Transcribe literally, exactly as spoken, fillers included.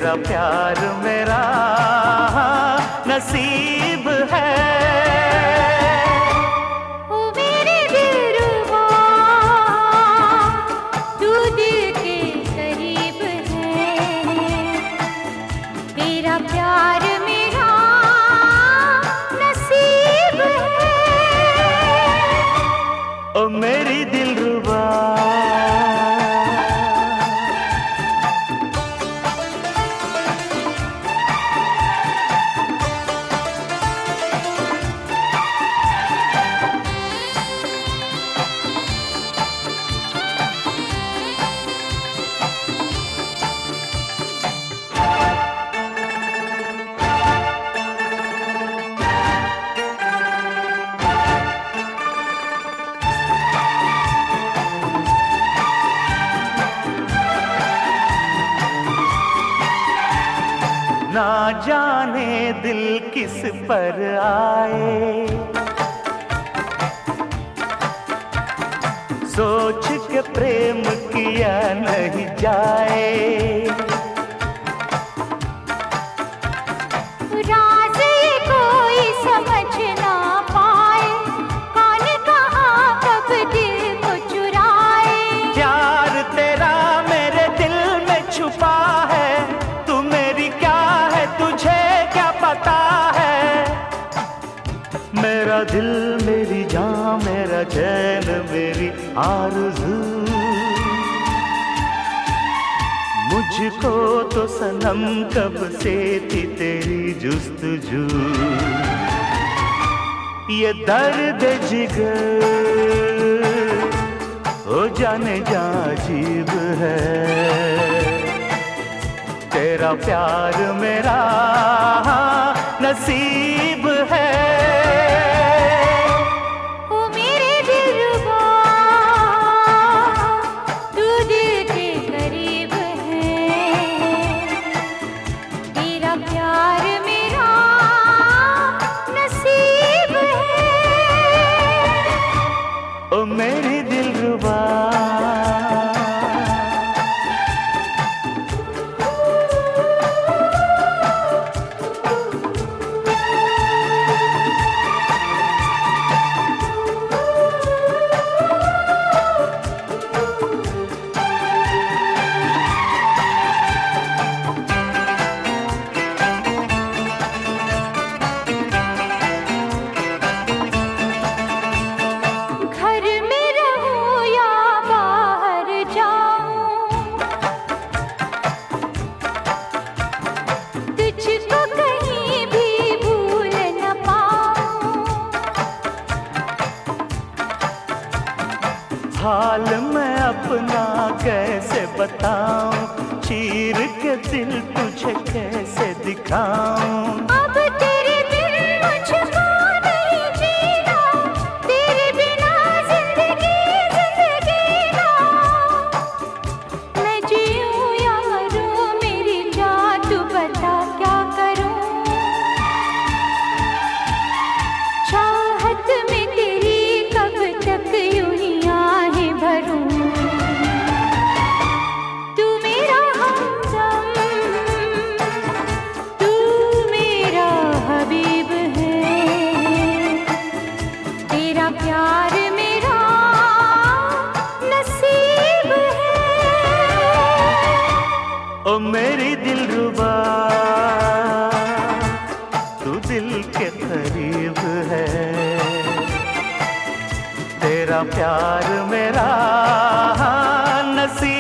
तेरा प्यार मेरा नसीब है। प्यार मेरा नसीब है। ओ मेरी दिलरुबा ना जाने दिल किस पर आए, सोच के प्रेम किया नहीं जाए। राज ये कोई समझ ना पाए, कौन कहाँ कब दिल को चुराए। प्यार तेरा मेरे दिल में छुपा है, तू मेरी क्या है तुझे क्या पता है। मेरा दिल मेरी जान मेरा चैन मेरी आरज़ू, मुझको तो सनम कब से थी तेरी जुस्तजू। ये दर्द जिगर हो जाने जा अजीब है, तेरा प्यार मेरा नसीब है। ओ मेरे दिलरुबा तू दिल के करीब है, तेरा प्यार मेरा नसीब है। ओ मेरी दिलरुबा हाल मैं अपना कैसे बताऊं, चीर के दिल तुझे कैसे दिखाऊं। अब तेरे बिन मुझको नहीं जीना, तेरे बिना जिंदगी जिंदगी ना। मैं जीऊं या मरूं मेरी जान तू बता क्या करूं। चाहत में तेरी कब तक यूं ही आहें भरूं। तू मेरा हमदम तू मेरा हबीब है, तेरा प्यार मेरा नसीब है। ओ मेरी दिलरुबा तू दिल के करीब है, तेरा प्यार मेरा नसीब